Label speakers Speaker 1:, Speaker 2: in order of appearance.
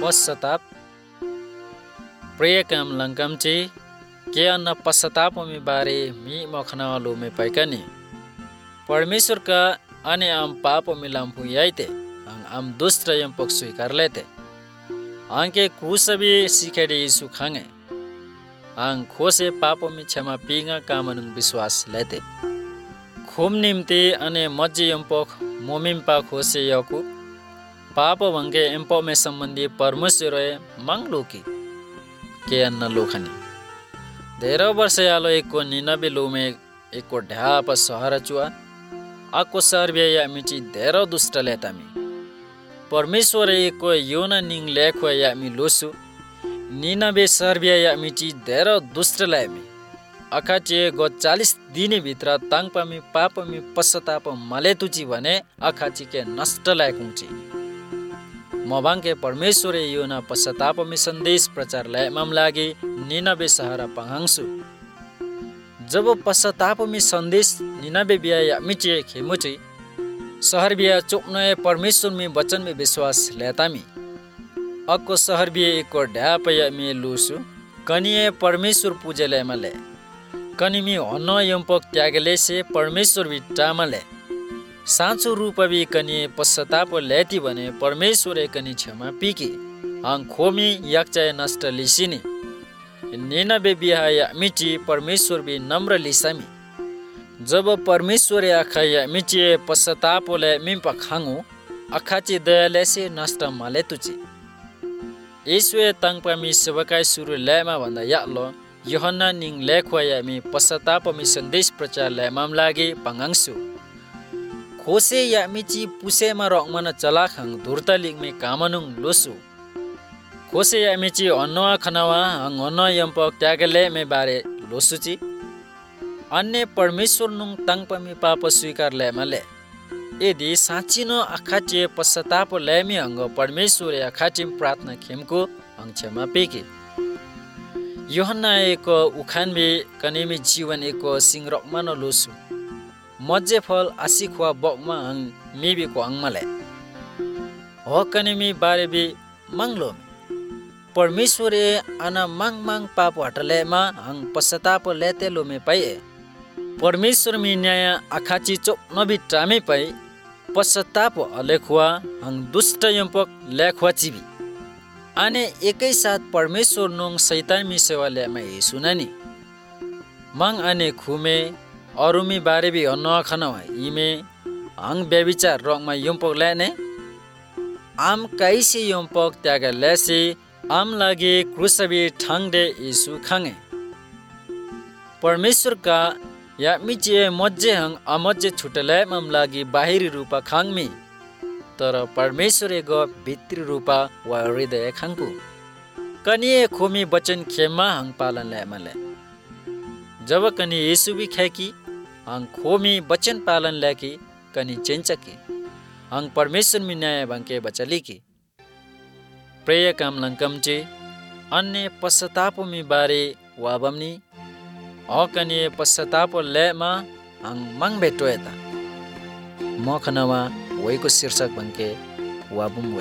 Speaker 1: पश्चाताप प्रियकम लंकमची के अन्न पश्चाताप में बारे मी मखना लो में पैकनी परमेश्वर का अने आम पाप में लांपु याइते आम दुष्ट यम पक स्वीकार लेते आंके कुसबी सिखेडे यीशु खांगे आंग खोसे पाप में क्षमा पीगा कामनुंग विश्वास लेते खोम निम्ति अने मज्जे यम्पक मोमिम्पा खोसे यकु पाप भंगे एम्पो में संबंधी परमेश्वर मंगलोकी के अन्न लोखनी धेरै वर्ष यालो एको निनबे लो में एको ढ्याप सहर चुआ आको सर्वे या मिची धेरै दुष्ट लेतामी परमेश्वर एको योना निंग लेखो या मी लोसु निनबे सर्वे या मिची धेरै दुष्ट लेमी अखाचे गो 40 दिने भित्र ताङपामी पापमी पश्चाताप मलेतुची भने अखाची के नष्ट लायकुंची मबांके परमेश्वर योना पश्चाताप में संदेश प्रचार लायमम लागे निनबे सहरा पंगांसु जब पश्चाताप में संदेश निनबे बिया या मिचे खेमुची सहर बिया चुपनए परमेश्वर में वचन में विश्वास लेतामी अक्को सहर बिया एको ढ्याप या में लुसु कनिए परमेश्वर पूजे लेमले कनिमी हन्न यम्पक त्यागले से परमेश्वर भी टामले साँचो रूप भी कनिए पश्चाताप लेती भने परमेश्वर कनि क्षमा पीकी आङ खोमी याक्चाय नष्ट लिसिनी निनबे बिहा या मिची परमेश्वर भी नम्र लिसामी जब परमेश्वर आखा या मिची पश्चाताप ले मिम्पा खांगु अखाची दयाले से नष्ट मले तुची ईश्वर तंगपामी सेवकाई सुरु लेमा भन्दा यालो योहन्ना निङ लेखवा या मी पश्चाताप मी सन्देश प्रचार लेमाम लागे पंगांसु खोसे या मिची पुसेमा रकमन चलाखङ धुर्तलिङ में कामनुङ लोसु खोसे या मिची अन्नवा खनवा हङ अन्न यम्पक त्यागले में बारे लोसुची अन्य परमेश्वर नुङ तंगपमी पाप स्वीकार लेमले यदि साँचिनो अखाचे पश्चाताप लेमी हङ परमेश्वर अखाचिम प्रार्थना खेमको हङ क्षमा पेके योहन्ना एको उखानबे कनेमी जीवन एको सिंह रकमन लोसु मज्जे फल आशी खुआ बकमा हङ मेबी को अंगमले हो कनेमी बारे भी मंगलो परमेश्वर आना मांग मांग पाप हटले मा हङ पश्चाताप लेते लो में पाए परमेश्वर में न्याय आखाची चोक नबी टामे पाए पश्चाताप अलेखुआ हङ दुष्ट यम्पक लेखुआ चिबी आने एकै साथ परमेश्वर नोङ शैतान मी सेवा लेमा सुनानी मांग आने खुमे अरुमी बारे भी अन्न खनवा इमे हङ व्यभिचार रङमा यम्पक लेने आम कैसे यम्पक त्याग लेसे आम लागे क्रुसबी ठाङदे यीशु खांगे परमेश्वर का या मिचे मज्जे हङ अमज्जे छुटले मम लागी बाहिरी रूपा खाङमी तर परमेश्वर ग भित्री रूपा वा हृदय खाङकु कनिए खोमी वचन खेमा हङ पालन लेमले जब कनि यीशु भी खेकी हङ खोमी वचन पालन लेकी कनि चेंचकी हङ परमेश्वर में न्याय भंके बचली की प्रेय काम लंकमचे अन्य पश्चाताप में बारे वाबमनी कनि पश्चाताप लेमा हङ मंग बेटोएता मखनवा वहीको शीर्षक भंके वाबुम